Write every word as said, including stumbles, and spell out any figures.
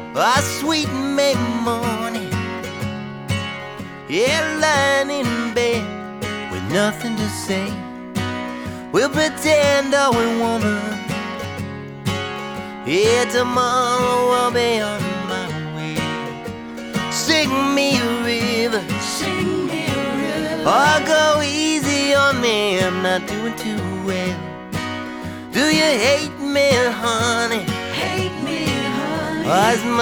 a sweet May morning, yeah, lying in bed with nothing to say. We'll pretend all we wanna. Yeah, tomorrow I'll be on my way. Sing me a river, Sing me a river. or go easy on me, I'm not doing too well. Do you hate me, honey? Hate me, honey. Or is my